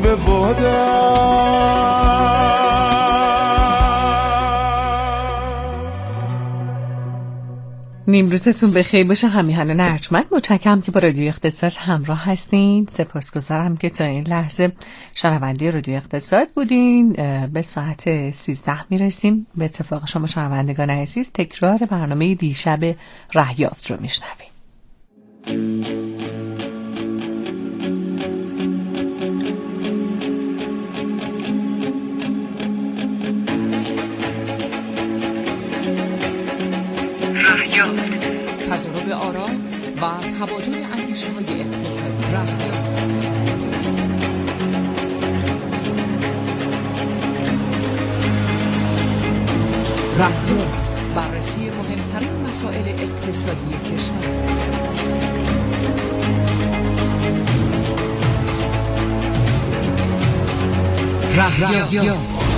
نیمروزتون بخیر باشه. همیهن ارجمند متشکرم که با رادیو اقتصاد همراه هستین. سپاسگزارم که تا این لحظه شنونده رادیو اقتصاد بودین. به ساعت 13 میرسیم. به اتفاق شما شنوندگان عزیز تکرار برنامه دیشب رهیافت رو میشنویم. تضارب آرا و تبادل اندیشه‌های اقتصادی. رهیافت بررسی مهمترین مسائل اقتصادی کشور. رهیافت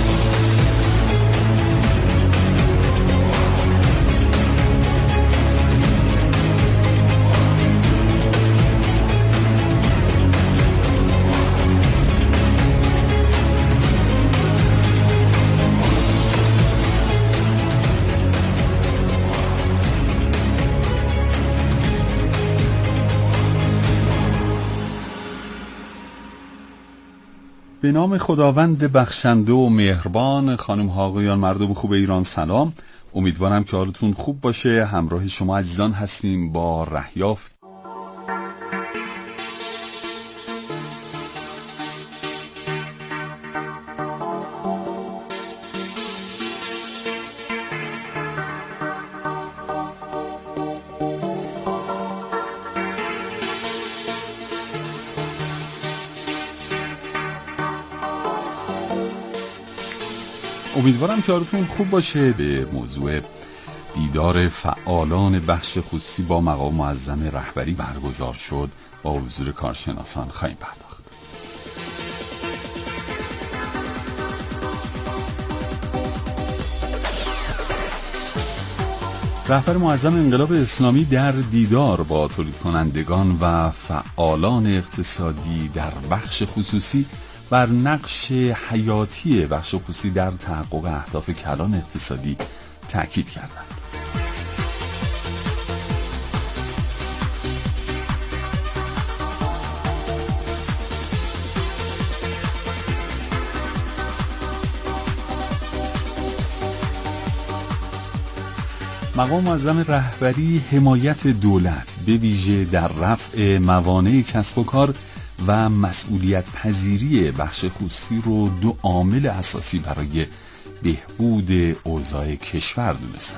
به نام خداوند بخشنده و مهربان. خانم ها آقایان، مردم خوب ایران، سلام. امیدوارم که حالتون خوب باشه. همراه شما عزیزان هستیم با رهیافت. امیدوارم که حالتون خوب باشه. به موضوع دیدار فعالان بخش خصوصی با مقام معظم رهبری برگزار شد با حضور کارشناسان خواهیم پرداخت. رهبر معظم انقلاب اسلامی در دیدار با تولید کنندگان و فعالان اقتصادی در بخش خصوصی بر نقش حیاتی بخش خصوصی در تحقق اهداف کلان اقتصادی تاکید کردند. مقام معظم رهبری حمایت دولت به ویژه در رفع موانع کسب و کار و مسئولیت پذیری بخش خصوصی رو دو عامل اساسی برای بهبود اوضاع کشور دونستند.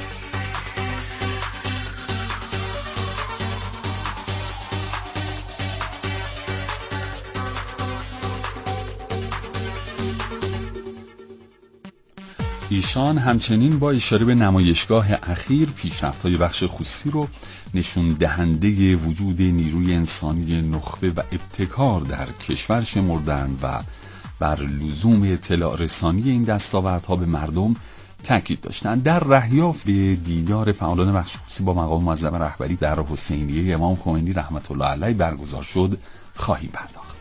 ایشان همچنین با اشاره به نمایشگاه اخیر پیشرفت‌های بخش خصوصی رو نشون دهنده وجود نیروی انسانی نخبه و ابتکار در کشور شمردند و بر لزوم اطلاع رسانی این دستاوردها به مردم تاکید داشتند. در رهیافت به دیدار فعالان بخش خصوصی با مقام معظم رهبری در حسینیه امام خمینی رحمت الله علیه برگزار شد خواهیم پرداخت.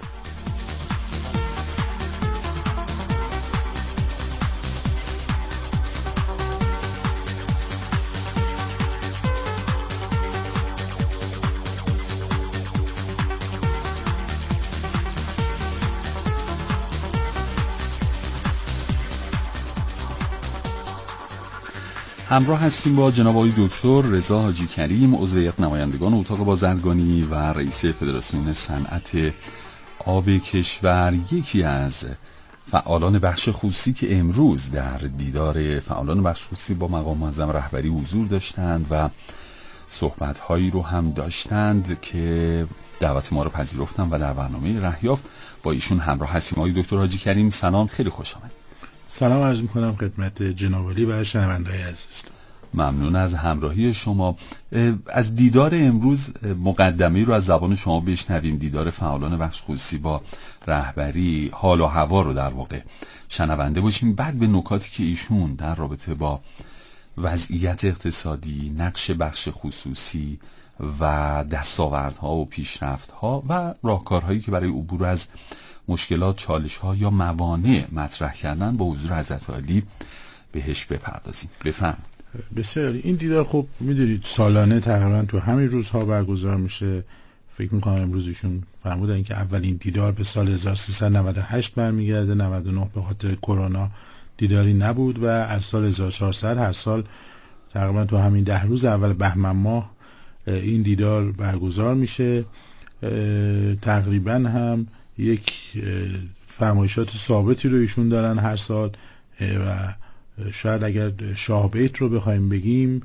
همراه هستیم با جناب آقای دکتر رضا حاجی کریم، عضو هیئت نمایندگان اتاق بازرگانی و رئیس فدراسیون صنعت آب کشور، یکی از فعالان بخش خصوصی که امروز در دیدار فعالان بخش خصوصی با مقام معظم رهبری حضور داشتند و صحبت‌هایی رو هم داشتند که دعوت ما رو پذیرفتند و در برنامه رهیافت با ایشون همراه هستیم. آقای دکتر حاجی کریم سلام، خیلی خوش آمدید. سلام عرض می‌کنم خدمت جناب عالی و شنونده‌های عزیز. ممنون از همراهی شما. از دیدار امروز مقدمه‌ای رو از زبان شما بشنویم. دیدار فعالان بخش خصوصی با رهبری، حال و هوا رو در واقع شنونده باشیم، بعد به نکاتی که ایشون در رابطه با وضعیت اقتصادی، نقش بخش خصوصی و دستاوردها و پیشرفتها و راهکارهایی که برای عبور از مشکلات، چالش‌ها یا موانع مطرح کردن با حضور حضرت عالی بهش بپردازیم. بفرمایید. بسیار. این دیدار خب میدونید سالانه تقریبا تو همین روزها برگزار میشه. فکر میکنم امروز ایشون فرمودن که اولین دیدار به سال 1398 برمیگرده. 99 به خاطر کرونا دیداری نبود و از سال 1400 هر سال تقریبا تو همین 10 روز اول بهمن ماه این دیدار برگزار میشه. تقریبا هم یک فرمایشات ثابتی رو ایشون دارن هر سال و شاید اگر شاه بیت رو بخوایم بگیم،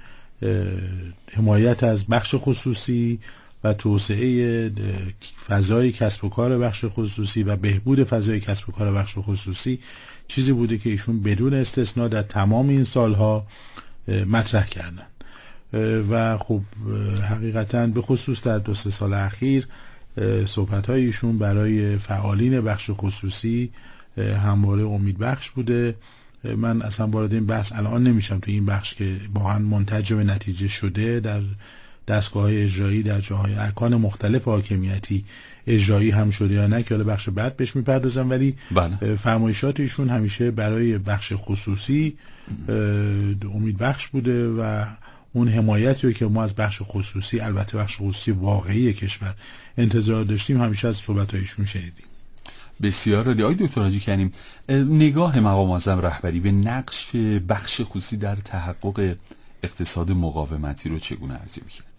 حمایت از بخش خصوصی و توسعه فضای کسب و کار بخش خصوصی و بهبود فضای کسب و کار بخش خصوصی چیزی بوده که ایشون بدون استثناء در تمام این سالها مطرح کردن و خب حقیقتاً به خصوص در 2-3 سال اخیر صحبت‌های ایشون برای فعالین بخش خصوصی همواره امیدبخش بوده. من اصلا وارد این بحث الان نمیشم تو این بخش که واقعا منتج به نتیجه شده در دستگاه‌های اجرایی، در جاهای ارکان مختلف حاکمیتی اجرایی هم شده یا نه که حالا بخش بعد بهش میپردازم، ولی فرمایشات ایشون همیشه برای بخش خصوصی امیدبخش بوده و اون حمایتی که ما از بخش خصوصی، البته بخش خصوصی واقعی کشور، انتظار داشتیم همیشه از صحبت‌هایشون شنیدیم. بسیار عالی. آقای دکتر حاجی کریم، نگاه مقام معظم رهبری به نقش بخش خصوصی در تحقق اقتصاد مقاومتی رو چگونه ارزیابی کردید؟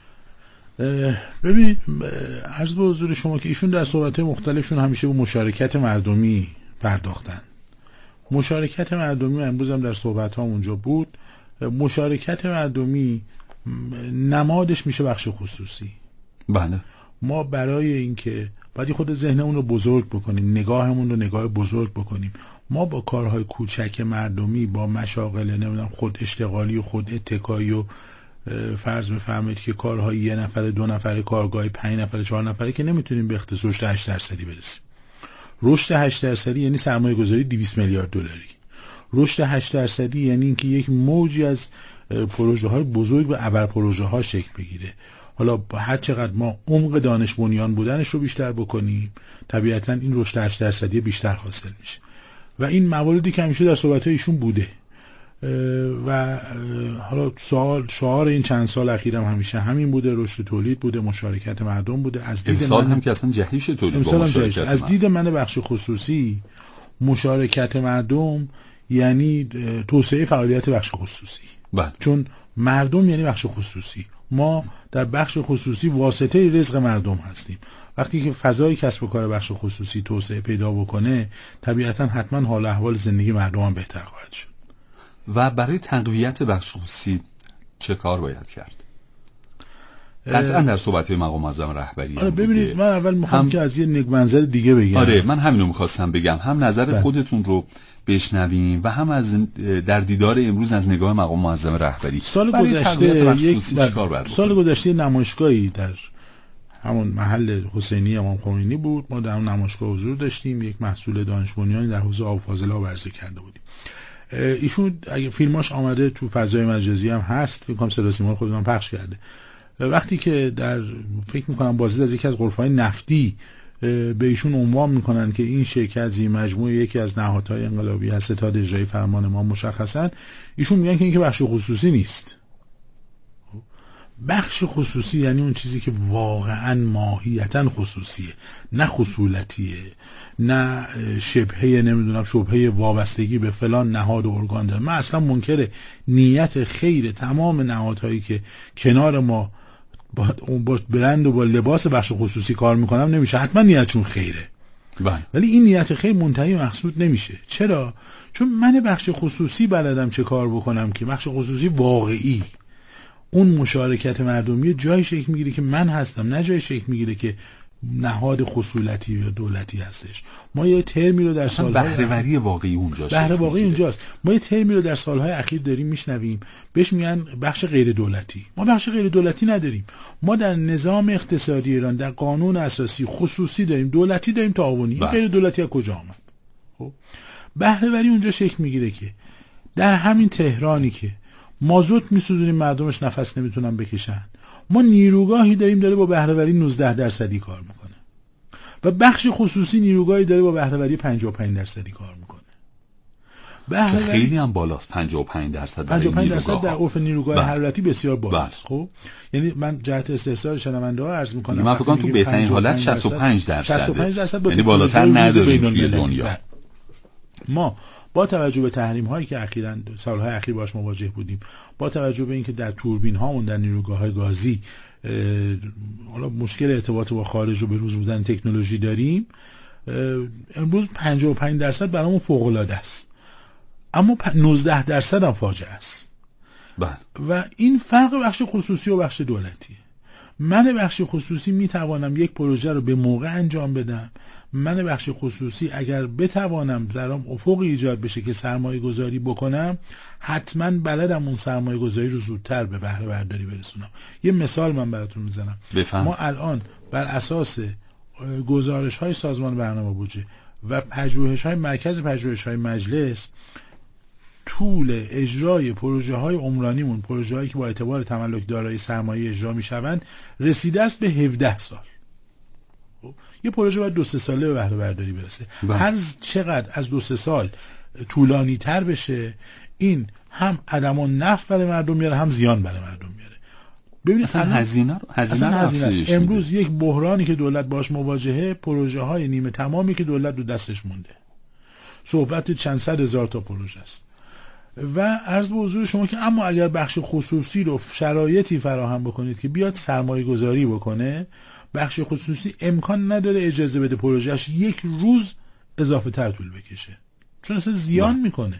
ببینید، عرض به حضور شما که ایشون در صحبت‌های مختلفشون همیشه به مشارکت مردمی پرداختن. مشارکت مردمی امروز هم در صحبت‌ها اونجا بود. مشارکت مردمی نمادش میشه بخش خصوصی. بله. ما برای اینکه باید خود ذهنمون رو بزرگ بکنیم، نگاهمون رو نگاه بزرگ بکنیم، ما با کارهای کوچک مردمی، با مشاغل نمیدونم خود اشتغالی و خود اتکایی و فرض بفرمایید که کارهای 1 نفر 2 نفر، کارگاه 5 نفر 4 نفره که نمیتونیم به اختصاص رشد 8% برسیم. رشد 8% یعنی سرمایه گذاری 200 میلیارد دلاری. رشد 8% یعنی اینکه یک موجی از پروژه های بزرگ و ابر پروژه ها شکل بگیره. حالا هر چقدر ما عمق دانش بنیان بودنش رو بیشتر بکنیم، طبیعتاً این رشد 8% بیشتر حاصل میشه و این مواردی که همیشه در صحبت‌های ایشون بوده و حالا شعار این چند سال اخیرم همیشه همین بوده، رشد تولید بوده، مشارکت مردم بوده. از دید من هم که اصلا جهش تولید با مشارکت از دید من بخش خصوصی مشارکت مردم یعنی توسعه فعالیت بخش خصوصی. بله. چون مردم یعنی بخش خصوصی. ما در بخش خصوصی واسطه رزق مردم هستیم. وقتی که فضای کسب و کار بخش خصوصی توسعه پیدا بکنه، طبیعتاً حتما حال احوال زندگی مردم هم بهتر خواهد شد. و برای تقویت بخش خصوصی چه کار باید کرد؟ قطعا در صحبت‌های مقام معظم رهبری. آره ببینید، من اول میخوام که از یه منظر دیگه بگم. آره من همینو میخواستم بگم، هم نظر خودتون رو بشنویم و هم از در دیدار امروز از نگاه مقام معظم رهبری. سال گذشته نمایشگاهی در همون محل حسینی امام خمینی بود. ما در اون نمایشگاه حضور داشتیم، یک محصول دانش بنیانی در حوزه آب فاضله ها عرضه کرده بودیم. ایشون اگه فیلماش آمده تو فضای مجازی هم هست، فکر کنم صدا سیما خودمون پخش کرده. وقتی که در فکر میکنم بازدید از یکی از غرفه‌های نفتی به ایشون عنوان میکنن که این شرکت زیر مجموعه یکی از نهادهای انقلابی هست، ستاد اجرایی فرمان ما مشخصا، ایشون میگن که این که بخش خصوصی نیست. بخش خصوصی یعنی اون چیزی که واقعا ماهیتا خصوصیه، نه خصولتیه، نه شبهه نمیدونم شبهه وابستگی به فلان نهاد و ارگان داره. من اصلا منکر نیت خیر تمام نهادهایی که کنار ما با برند و با لباس بخش خصوصی کار میکنم نمیشه، حتما نیتشون خیره. ولی این نیت خیر منتهی مقصود نمیشه. چرا؟ چون من بخش خصوصی بلدم چه کار بکنم که بخش خصوصی واقعی، اون مشارکت مردمی جای شکل میگیره که من هستم، نه جای شکل میگیره که نهاد خصولتی یا دولتی هستش. ما یه ترمی رو در سالهای بهره‌وری واقعی اونجاست. بهره واقعی اونجاست. ما یه ترمی رو در سالهای اخیر داریم میشنویم، بهش میگن بخش غیر دولتی. ما بخش غیر دولتی نداریم. ما در نظام اقتصادی ایران در قانون اساسی خصوصی داریم، دولتی داریم، تعاونی. غیر دولتی از کجا آمد؟ خب بهره‌وری اونجا شکل میگیره که در همین تهرانی که مازوت میسوزونیم مردمش نفس نمیتونن بکشن، ما نیروگاهی داریم داره با بهره‌وری 19% کار میکنه. و بخش خصوصی نیروگاهی داره با بهره‌وری 55% کار میکنه. که خیلی هم بالاست. 55% 55% در عرف نیروگاه حرارتی بسیار بالاست. خب یعنی من جهت استحضار شنونده‌ها عرض میکنم من فکر کنم تو بهترین حالت 65%، یعنی بالاتر نداریم توی دنیا. ما با توجه به تحریم هایی که اخیراً سالهای اخیر باش مواجه بودیم، با توجه به اینکه در توربین هامون در نیروگاه‌های گازی حالا مشکل ارتباط با خارج رو به روز بودن تکنولوژی داریم، امروز 55% برامون فوق‌العاده است، اما 19% هم فاجعه است. و این فرق بخش خصوصی و بخش دولتیه. من بخش خصوصی میتوانم یک پروژه رو به موقع انجام بدم. من بخش خصوصی اگر بتوانم درام افق ایجاد بشه که سرمایه گذاری بکنم، حتما بلدم اون سرمایه گذاری رو زودتر به بهره برداری برسونم. یه مثال من براتون میزنم. ما الان بر اساس گزارش های سازمان برنامه بودجه و پژوهش های مرکز پژوهش های مجلس، طول اجرای پروژه های عمرانیمون، پروژه هایی که با اعتبار تملک دارای سرمایه اجرا میشوند، رسیده است به 17 سال. یه پروژه باید 2-3 ساله به بهره برداری برسه. هر چقدر از 2-3 سال طولانی تر بشه، این هم عدم و نفع برای مردم میاره، هم زیان برای مردم میاره. ببینید اصلا هزینه است. امروز یک بحرانی که دولت باش مواجهه، پروژه های نیمه تمامی که دولت رو دستش مونده. صحبت چند صد هزار تا پروژه است. و عرض به حضور شما که اما اگر بخش خصوصی رو شرایطی فراهم بکنید که بیاد سرمایه گذاری بکنه، بخش خصوصی امکان نداره اجازه بده پروژهش یک روز اضافه تر طول بکشه، چون اصلا زیان میکنه.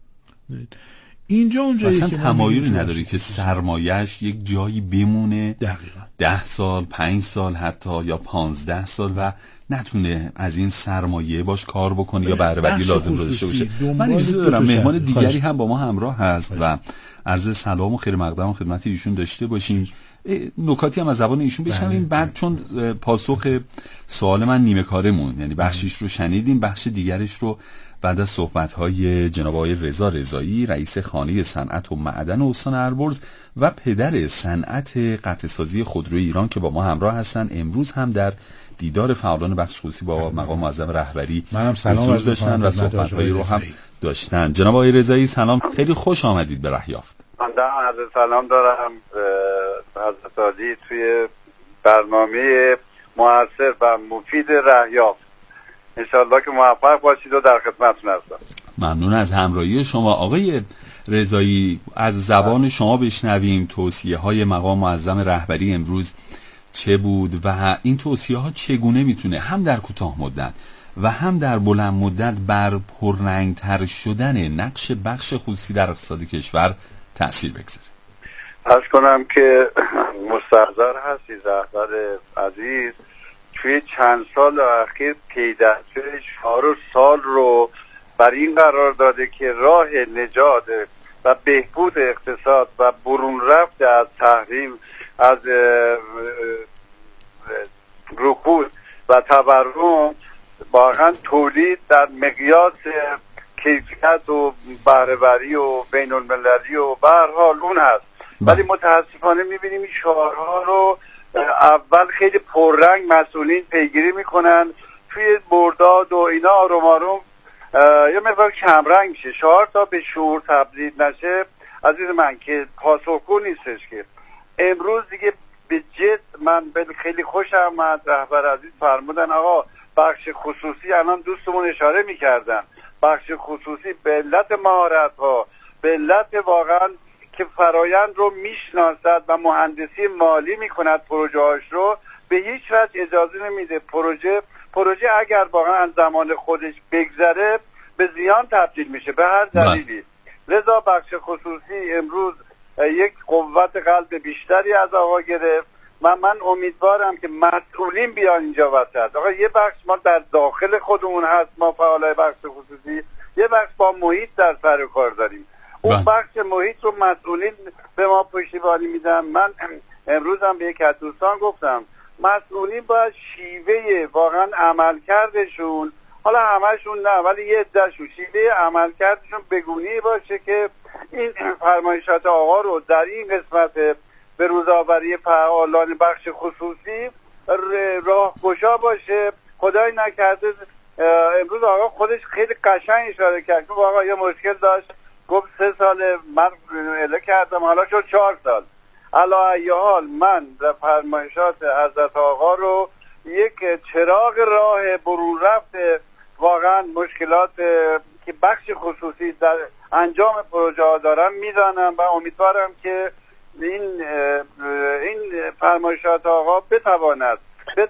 اینجا اونجایی اصلا که تمایلی نداره که سرمایهش یک جایی بمونه، دقیقاً 10 سال 5 سال حتی یا 15 سال و نتونه از این سرمایه باش کار بکنه یا بهره وری لازم داشته باشه. من اجازه دارم مهمان دیگری هم با ما همراه هست و عرض سلام و خیر مقدم خدمت ایشون داشته باشیم. نکاتی هم از زبان ایشون بشنویم. بعد چون پاسخ سوال من نیمه کارمون، یعنی بخشش رو شنیدیم، بخش دیگرش رو بعد از صحبت‌های جناب آقای رضا رضایی، رئیس خانه صنعت و معدن استان البرز و پدر صنعت قطعه‌سازی خودروی ایران که با ما همراه هستن، امروز هم در دیدار فعالان بخش خصوصی با مقام معظم رهبری حضور داشتن و صحبت‌هایی رو هم داشتن. جناب آقای رضایی سلام، خیلی خوش آمدید به رهیافت. من عرض سلام دارم حضرت عالی توی برنامه موثر و مفید رهیافت. انشاءالله که موفق باشید و در خدمتتون هستم. ممنون از همراهی شما. آقای رضایی، از زبان شما بشنویم توصیه های مقام معظم رهبری امروز چه بود و این توصیه ها چگونه میتونه هم در کوتاه مدت و هم در بلند مدت بر پررنگتر شدن نقش بخش خصوصی در اقتصاد کشور تأثیر بگذاره. عرض کنم که مستحضر هستید رهبر عزیز توی چند سال اخیر پیدرپی 4 سال رو بر این قرار داده که راه نجات و بهبود اقتصاد و برون رفت از تحریم، از رکود و تورم، واقعا تولید در مقیاس کیفیت و بهره‌وری و بین المللی و به هر حال اون هست. ولی متاسفانه میبینیم این شعارها رو اول خیلی پررنگ مسئولین پیگیری میکنن، توی برداد و اینا آروم آروم یه مقدار کمرنگ میشه. شعار تا به شعور تبدیل نشه عزیز من که پاسخگو نیستش. که امروز دیگه به جد من خیلی خوشم آمد رهبر عزیز فرمودن آقا بخش خصوصی، الان دوستمون اشاره میکردن، بخش خصوصی به علت مهارت ها، به علت واقعا که فرایند رو میشناسد و مهندسی مالی میکند پروژه هاش رو، به هیچ وجه اجازه نمیده پروژه اگر واقعا از زمان خودش بگذره به زیان تبدیل میشه به هر دلیلی. لذا بخش خصوصی امروز یک قوت قلب بیشتری از آقا گرفت. من امیدوارم که مسئولین بیان اینجا وسط. آقا یه بخش ما در داخل خودمون هست، ما فعالای بخش خصوصی، یه بخش با محیط در سر و کار داریم. اون بخش محیط رو مسئولین به ما پشتیبانی میدن. من امروز هم به یک از دوستان گفتم مسئولین باید شیوه واقعا عملکردشون، حالا همشون نه ولی یه عده‌شون، شیوه عملکردشون بگونی باشه که این فرمایشات آقا رو در این قسمت به روزآوری فعالان بخش خصوصی راهگشا باشه خدای نکرده امروز آقا خودش خیلی قشنگ اشاره کرد که آقا یه مشکل داشت، گفت 3 سال من اله کردم، حالا شد 4 سال. علی ای حال من در فرمایشات حضرت آقا رو یک چراغ راه برون رفت واقعا مشکلات که بخش خصوصی در انجام پروژه ها دارم میدانم و امیدوارم که این فرمایشات آقا بتواند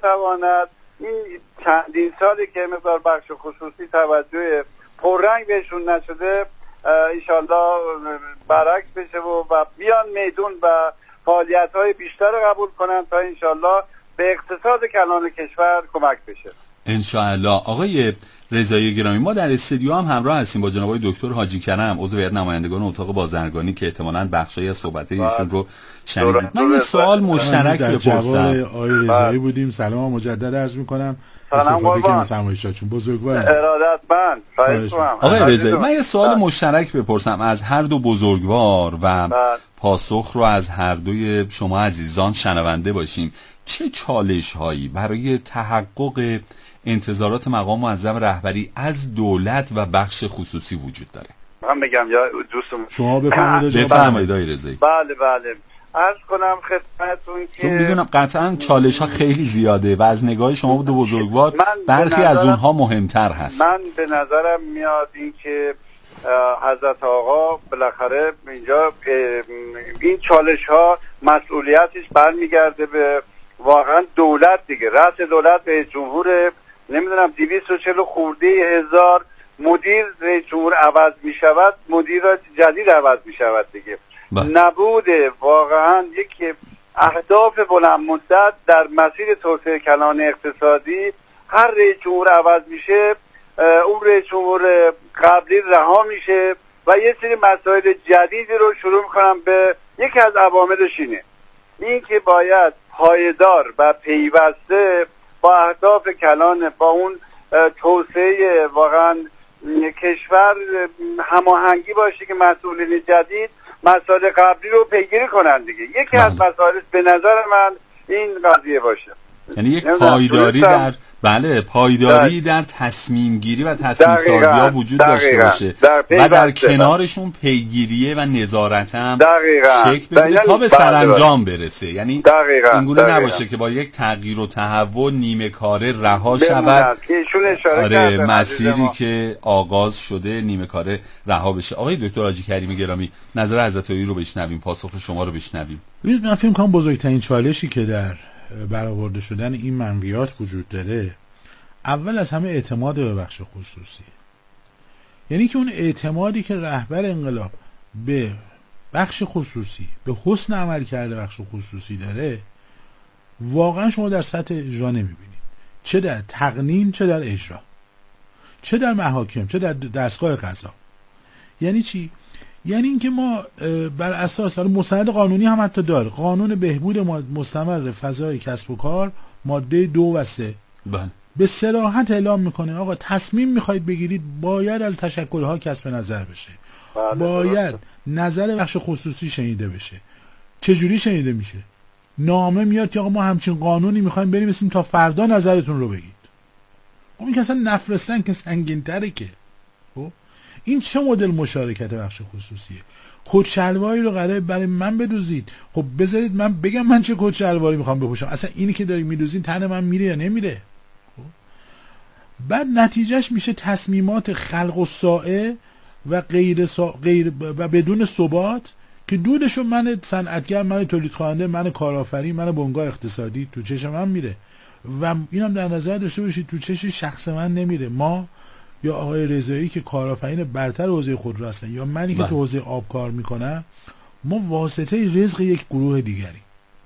این چندین سالی که مقدار بخش خصوصی توجه پررنگ بهشون نشده انشالله برعکس بشه و بیان میدون و فعالیت های بیشتر قبول کنن تا انشالله به اقتصاد کلان کشور کمک بشه انشالله. آقای رضایی گرامی، ما در استودیو هم همراه هستیم با جناب آقای دکتر حاجی کرم، عضو هیئت نمایندگان اتاق بازرگانی که احتمالاً بخشایی از صحبت‌های ایشون رو شنیدید. من یه سوال مشترک بپرسم. آقای رضایی بودیم. سلام مجدد عرض می‌کنم. استفاده کنید از فرمایشاتون. بزرگوار. ارادتمند. آقای رضایی، من یه سوال مشترک بپرسم از هر دو بزرگوار و پاسخ رو از هر دوی شما عزیزان شنونده باشیم. چه چالش‌هایی برای تحقق انتظارات مقام معظم رهبری از دولت و بخش خصوصی وجود داره؟ من بگم یا دوستم شما بفرمایید. بفرمایید آقای رضایی. بله عرض کنم خدمتتون که چون میدونم قطعا چالش ها خیلی زیاده و از نگاه شما دو بزرگوار برخی از اونها مهمتر هست. من به نظرم میاد این که حضرت آقا بالاخره اینجا این چالش ها مسئولیتش برمیگرده به واقعا دولت دیگه. رأس دولت رئیس جمهور، نمیدونم 240 خورده هزار مدیر رئیس جمهور عوض می شود، مدیرات جدید عوض می شود دیگه. نبوده واقعا یک اهداف بلند مدت در مسیر توسعه کلان اقتصادی. هر رئیس جمهور عوض میشه اون رئیس جمهور قبلی رها میشه و یه سری مسائل جدیدی رو شروع میکنم. به یکی از عواملش این که باید پایدار و پیوسته با اهداف کلان، با اون توسعه واقعا کشور هماهنگی باشه که مسئولین جدید مسائل قبلی رو پیگیری کنن دیگه. یکی از مسائل به نظر من این قضیه باشه، یعنی یک پایداری پایداری در تصمیم گیری و تصمیم سازی ها وجود داشته باشه و در کنارشون پیگیریه و نظارت هم شکل بگیره تا به سرانجام برسه. یعنی اینگونه نباشه که با یک تغییر و تحول نیمه کاره رها شود. مسیری که آغاز شده نیمه کاره رها بشه. آقای دکتر حاجی کریمی گرامی، نظر حضرت عالی رو بشنویم، پاسخ شما رو بشنویم. من فکر می‌کنم بزرگترین چالشی که در برآورده شدن این منویات وجود داره اول از همه اعتماد به بخش خصوصی. یعنی که اون اعتمادی که رهبر انقلاب به بخش خصوصی، به حسن عمل کرده بخش خصوصی داره، واقعا شما در سطح اجرا نمیبینید، چه در تقنین، چه در اجرا، چه در محاکم، چه در دستگاه قضا. یعنی چی؟ یعنی اینکه ما بر اساس مستند قانونی هم حتی داره، قانون بهبود مستمر فضای کسب و کار ماده 2 و 3 به صراحت اعلام میکنه آقا تصمیم میخواید بگیرید باید از تشکلها کسب نظر بشه، باید نظر بخش خصوصی شنیده بشه. چجوری شنیده میشه؟ نامه میاد که آقا ما همچین قانونی میخوایم بنویسیم تا فردا نظرتون رو بگید. این که اصلا نفرستن که سنگین تره که. خب این چه مدل مشارکت بخش خصوصیه؟ کت شلواری رو قراره برای من بدوزید، خب بذارید من بگم من چه کت شلواری میخوام بپوشم، اصلا اینی که دارید میدوزید تن من میره یا نمیره. خب بعد نتیجهش میشه تصمیمات خلق و سائه و غیر و بدون ثبات که دودشو من صنعتگر، من تولید کننده، من کارآفرین، من بنگاه اقتصادی تو چشم من میره و اینم در نظر داشته باشید تو چش شخص من نمیره. ما یا آقای رضایی که کارآفرین برتر حوزه خودرو هستن یا منی که تو حوزه آب کار میکنم، ما واسطه رزق یک گروه دیگری.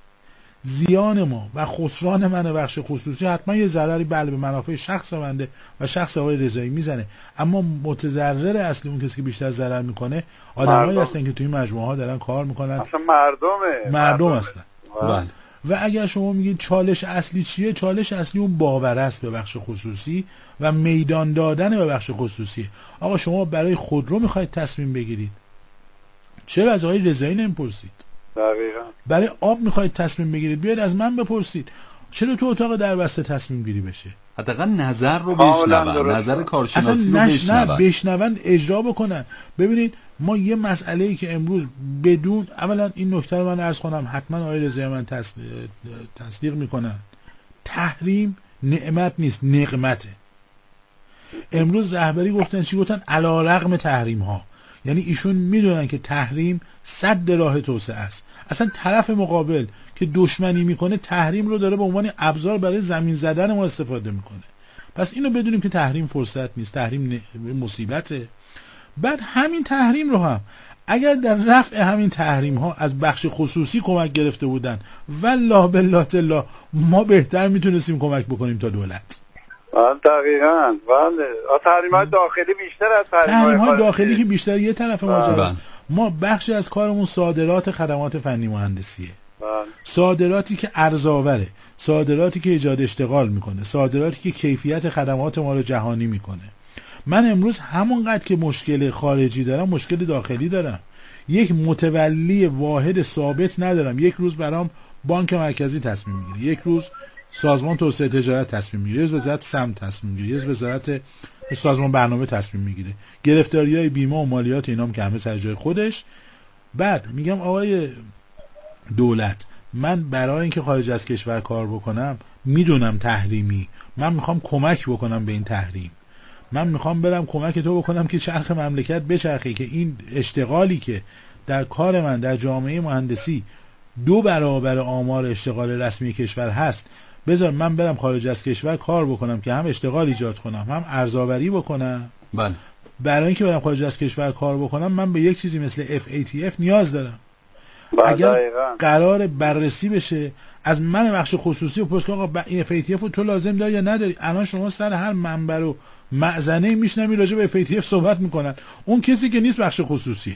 زیان ما و خسران من بخش خصوصی حتما یه ضرری به منافع شخص منده و شخص آقای رضایی میزنه، اما متضرر اصلی اون کسی که بیشتر ضرر میکنه آدمایی هستن که توی مجموعه ها دارن کار میکنن، اصلا مردم هستن. و اگر شما میگید چالش اصلی چیه، چالش اصلی اون باور است به بخش خصوصی و میدان دادن به بخش خصوصی. آقا شما برای خودرو میخواید تصمیم بگیرید، چرا از آقای رضایی نمیپرسید؟ دقیقاً. برای آب میخواید تصمیم بگیرید، بیاید از من بپرسید. چرا تو اتاق در بسته تصمیم گیری بشه؟ حداقل نظر رو بشنون، نظر کارشناسی رو بشنون، نه بشنون، اجرا بکنن. ببینید ما یه مسئله‌ای که امروز بدون، اولا این نکته رو من عرض کنم حتما آقای رضایی من تصدیق میکنن، تحریم نعمت نیست، نقمته. امروز رهبری گفتن چی؟ گفتن علی‌رغم تحریم ها. یعنی ایشون میدونن که تحریم سد راه توسعه است. اصلا طرف مقابل که دشمنی میکنه تحریم رو داره به عنوان ابزار برای زمین زدن ما استفاده میکنه. پس اینو بدونیم که تحریم فرصت نیست، تحریم مصیبته. بعد همین تحریم رو هم اگر در رفع همین تحریم ها از بخش خصوصی کمک گرفته بودن، والله بالله تالله ما بهتر میتونستیم کمک بکنیم تا دولت. دقیقاً. بله. تحریم‌های داخلی بیشتر از تحریم‌های داخلی که بیشتر یه طرف ماجراست. ما بخشی از کارمون صادرات خدمات فنی مهندسیه. صادراتی که ارزآوره، صادراتی که ایجاد اشتغال میکنه، صادراتی که کیفیت خدمات ما رو جهانی میکنه. من امروز همونقدر که مشکل خارجی دارم مشکل داخلی دارم. یک متولی واحد ثابت ندارم. یک روز برام بانک مرکزی تصمیم میگیره، یک روز سازمان توسعه تجارت تصمیم میگیره، یک روز وزارت سمت تصمیم میگیره، یک روز وزارت سازمان برنامه تصمیم میگیره. گرفتاری‌های بیمه و مالیات اینام که همه سر جای خودش. بعد میگم آقای دولت، من برای اینکه خارج از کشور کار بکنم میدونم تحریمی، من میخوام کمک بکنم به این تحریم، من میخوام برم کمک تو بکنم که چرخ مملکت بچرخه، که این اشتغالی که در کار من در جامعه مهندسی 2 برابر آمار اشتغال رسمی کشور هست، بذار من برم خارج از کشور کار بکنم که هم اشتغال ایجاد کنم هم ارزآوری بکنم. بله. برای اینکه برم خارج از کشور کار بکنم من به یک چیزی مثل FATF نیاز دارم. اگر قرار بررسی بشه از من بخش خصوصی و پست که آقا این FATF رو تو لازم داری یا نداری، الان شما سر هر منبر و معزنه میشنوی راجع به FATF صحبت میکنن، اون کسی که نیست بخش خصوصیه.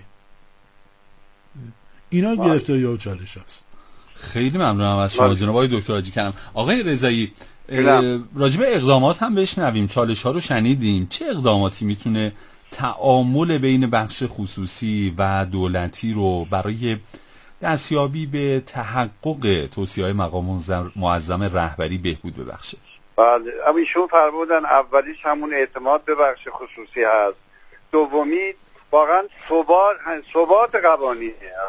اینا گرفتاری و چالش هست. خیلی ممنونم از شما جناب آقای دکتر حاجی کریمی. آقای رضایی، راجع به اقدامات هم بشنویم، چالش ها رو شنیدیم. چه اقداماتی میتونه تعامل بین بخش خصوصی و دولتی رو برای دستیابی به تحقق توصیه‌های مقام معظم رهبری بهبود ببخشه؟ بله، ایشون فرمودن اولیش همون اعتماد به بخش خصوصی هست، دومی واقعا ثبات قوانینه،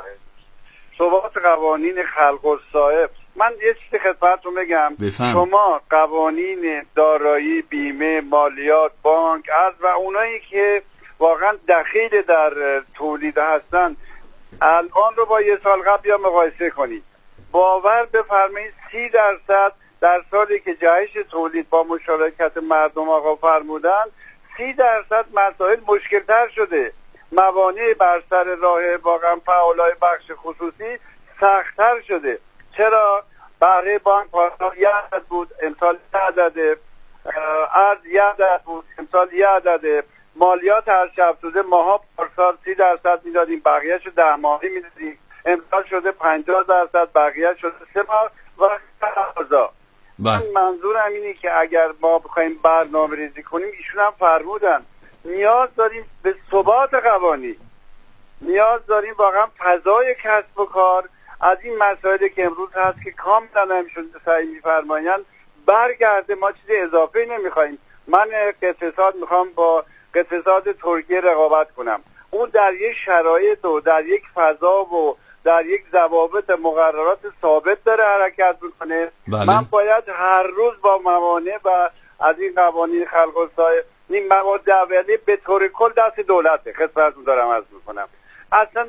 ثبات قوانین خلق و صاحب. من یه چیزی خدمتتون بگم، شما قوانین دارایی، بیمه، مالیات، بانک، و اونایی که واقعا دخیل در تولید هستن الان رو با یه سال قبل یا مقایسه کنید، باور بفرمایید 30% در سالی که جهش تولید با مشارکت مردم آقا فرمودن 30% مسائل مشکل‌تر شده، موانع بر سر راه واقعا فعالای بخش خصوصی سخت‌تر شده. چرا؟ بهره بانک پارسال 1 عدد بود، امسال 1 عدده، ارز 1 عدد بود، امسال 1 عدده، مالیات هر شب توده ماها پارسال 30% میدادیم، بقیه شو 10 ماهی میدادیم، امسال شده 50%، بقیه شده 3 ماه و هزار. منظورم اینه که اگر ما بخوایم برنامه ریزی کنیم، ایشون هم فرمودن نیاز داریم به ثبات قوانین، نیاز داریم واقعا فضای کسب و کار از این مسائلی که امروز هست که کاملا همشون سعی می‌فرمایند برگرده. ما چیزی اضافه نمی‌خوایم. من اقتصاد می‌خوام با اقتصاد ترکیه رقابت کنم، اون در یک شرایط و در یک فضا و در یک ضوابط مقررات ثابت داره حرکت میکنه. من باید هر روز با موانع و از این قوانین خلق و صاحب این مواد اولیه به طور کل دست دولته. خدمتتون دارم عرض میکنم. اصلا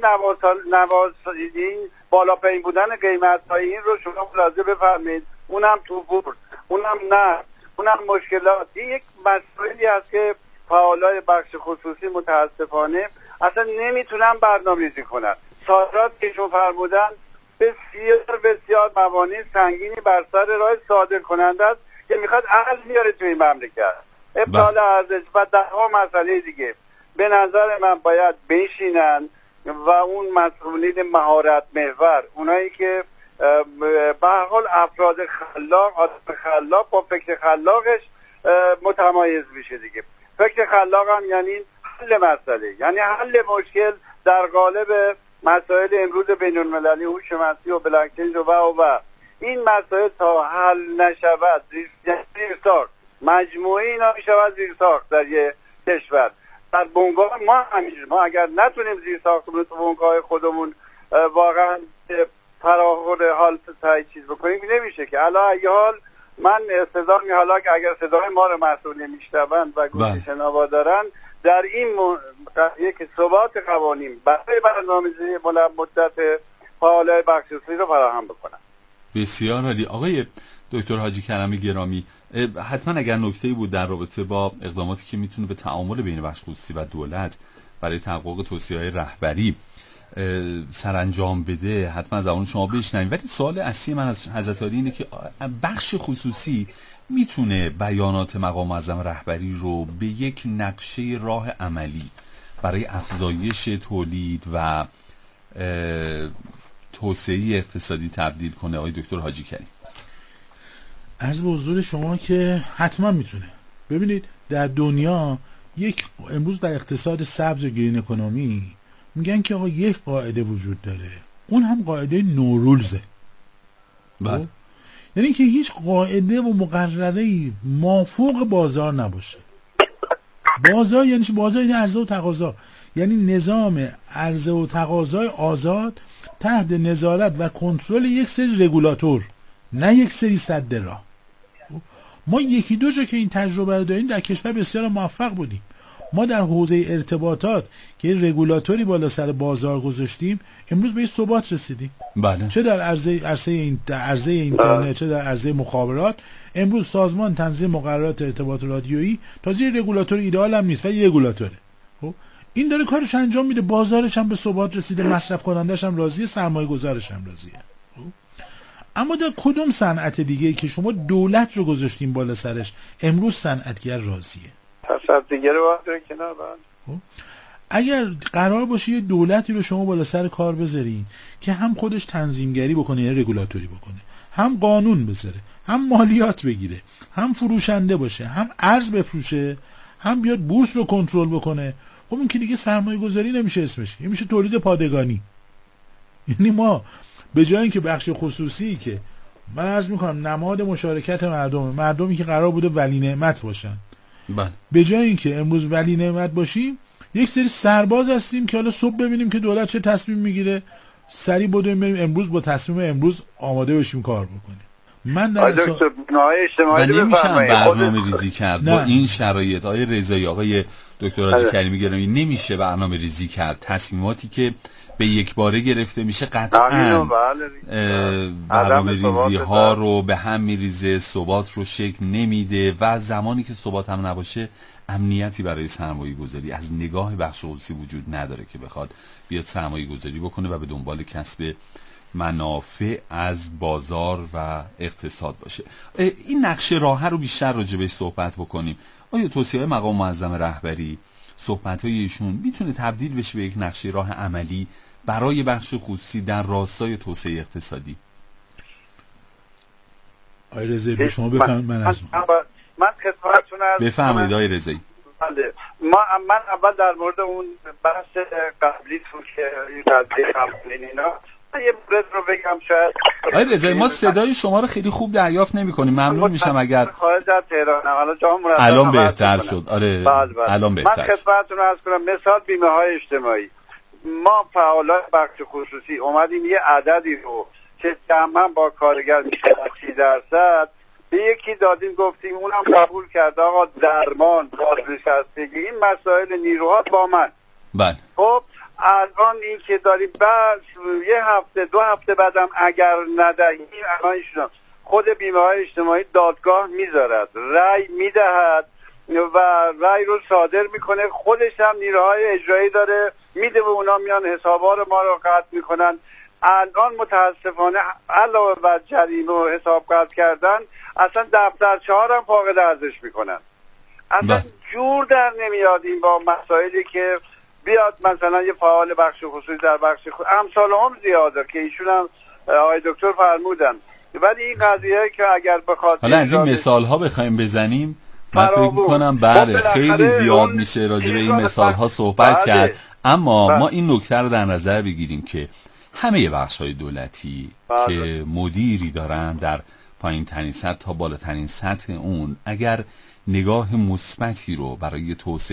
این بالا پایین بودن قیمت های این رو شما ملاحظه بفرمایید، اونم تو بورس، اونم نه، اونم مشکلات. این یک مسئله هست که فعالای بخش خصوصی متاسفانه اصلا نمیتونن برنامه‌ریزی کنن. صادرات که شما فرمودن بسیار بسیار موانع سنگینی بر سر راه صادر کننده است که میخواد ارز میاره توی این مملکت، ابطال ارزش و ده‌ها مسئله دیگه. به نظر من باید بشینن و اون مسئولین مهارت محور، اونایی که به هر حال افراد خلاق، آدم خلاق با فکر خلاقش متمایز بشه دیگه. فکر خلاق هم یعنی حل مسئله، یعنی حل مشکل در قالب مسائل امروز بین المللی، هوش مصنوعی و بلاکچین و این مسائل تا حل نشود، مجموعه اینا میشود زیرساخت در یک کشور. در بنگاه ما اگر نتونیم زیرساختمون تو بنگاه خودمون واقعا فراخور حال چیز بکنیم نمیشه که. علی ای حال من صدا حالا که اگر صدای ما رو مسئول میشنوند و گوش شنوا دارن، در این یک ثبات قوانین برای برنامه‌ریزی بلند مدت فعالای بخش خصوصی رو فراهم بکنن. بسیار عالی. آقای دکتر حاجی کریمی گرامی، حتما اگر نکته‌ای بود در رابطه با اقداماتی که میتونه به تعامل بین بخش خصوصی و دولت برای تحقق توصیه‌های رهبری سرانجام بده، حتما از زبان شما بشنویم. ولی سوال اصلی من از حضرت عالی اینه که بخش خصوصی میتونه بیانات مقام معظم رهبری رو به یک نقشه راه عملی برای افزایش تولید و توسعه اقتصادی تبدیل کنه؟ آقای دکتر حاجی کریم. عرض به حضور شما که حتما میتونه. ببینید در دنیا امروز در اقتصاد سبز و گرین اکونومی میگن که آقا یک قاعده وجود داره، اون هم قاعده نورولزه. بله. یعنی که هیچ قاعده و مقرره‌ای مافوق بازار نباشه. بازار یعنی چی؟ بازار یعنی عرضه و تقاضا، یعنی نظام عرضه و تقاضای آزاد تحت نظارت و کنترل یک سری رگولاتور، نه یک سری سد راه. ما یکی دو جا که این تجربه رو داریم در کشور بسیار موفق بودیم. ما در حوزه ارتباطات که رگولاتوری بالا سر بازار گذاشتیم، امروز به این ثبات رسیدیم. بله. چه در عرصه اینترنت، چه در عرصه مخابرات. امروز سازمان تنظیم مقررات ارتباط رادیویی تازه رگولاتور ایدئال هم نیست، ولی رگولاتوره. خب این داره کارش انجام میده، بازارش هم به ثبات رسیده، مصرف کنندش هم راضیه، سرمایه گذارش هم راضیه. اما در کدوم صنعت دیگه که شما دولت رو گذاشتین بالا سرش امروز صنعتگر راضیه؟ دیگه رو باید کنار برد. اگر قرار باشه یه دولتی رو شما بالا سر کار بذارین که هم خودش تنظیمگری بکنه، یعنی رگولاتوری بکنه، هم قانون بذاره، هم مالیات بگیره، هم فروشنده باشه، هم ارز بفروشه، هم بیاد بورس رو کنترل بکنه، خب این که دیگه سرمایه گذاری نمیشه اسمش، این میشه تولید پادگانی. یعنی ما به جای اینکه بخش خصوصی که من عرض میکنم نماد مشارکت مردمی که قرار بوده ولی نعمت باشن، بله، به جای اینکه امروز ولی نعمت باشیم یک سری سرباز هستیم که حالا صبح ببینیم که دولت چه تصمیم میگیره، سریع بدویم بریم امروز با تصمیم امروز آماده بشیم کار بکنیم. من در نمیشم برنامه ریزی کرد با این شرایط. آقای رضایی، آقای دکتر حاجی کریمی گرامی، نمیشه برنامه ریزی کرد. تصمیماتی که به یک باره گرفته میشه قطعاً برنامه ریزی ها رو به هم میریزه، ثبات رو شکل نمیده و زمانی که ثبات هم نباشه امنیتی برای سرمایه گذاری از نگاه بخش خصوصی وجود نداره که بخواد بیاد سرمایه گذاری بکنه و به دنبال کسب منافع از بازار و اقتصاد باشه. این نقشه راه رو بیشتر راجع بهش صحبت بکنیم. آیا توصیه مقام معظم رهبری، صحبت‌های ایشون میتونه تبدیل بشه به یک نقشه راه عملی برای بخش خصوصی در راستای توسعه اقتصادی؟ آقای رضایی به شما بفرمایید. من خدمتتون بفرمایید آقای رضایی. من اول در مورد اون بحث قبلی تو که این قضیه قبلین اینا یه مورد رو بگم. شاید آقای رضایی ما صدای شما رو خیلی خوب دریافت نمی‌کنیم، ممنون میشم اگر خارج از تهران الان بهتر شد. آره الان بهتر. من خدمتتون عرض کنم مثال بیمه‌های اجتماعی. ما فعالان بخش خصوصی اومدیم یه عددی رو که جمعاً با کارگر میشه 30% به یکی دادیم، گفتیم اونم قبول کرد. آقا درمان، بازنشستگی، این مسائل نیروها با من. بله. خب الان این که داریم بعد یه هفته 2 هفته بعدم اگر ندهیم الان خود بیمه‌های اجتماعی دادگاه میذارد، رأی میدهد و رأی رو صادر میکنه. خودش هم نیروهای اجرایی داره میده به اونا، میان حسابا رو ما رو قطع میکنن. الان متاسفانه علاوه بر جریمه و حساب قطع کردن اصلا دفترچه ها هم فاقد ارزش میکنن. اصلا جور در نمیاد این با مسائلی که بیاد مثلا یه فعال بخش خصوصی در بخش امثال هم زیاده که ایشون هم آقای دکتر فرمودن، ولی این قضیه که اگر بخواد حالا از این مثال ها بخوایم بزنیم من فکر میکنم بله خیلی زیاد میشه راجع به این مثال ها صحبت کرد. اما ما این نکته رو در نظر بگیریم که همه بخش های دولتی که مدیری دارن در پایین ترین سطح تا بالاترین سطح اون، اگر نگاه مثبتی رو برای توسعه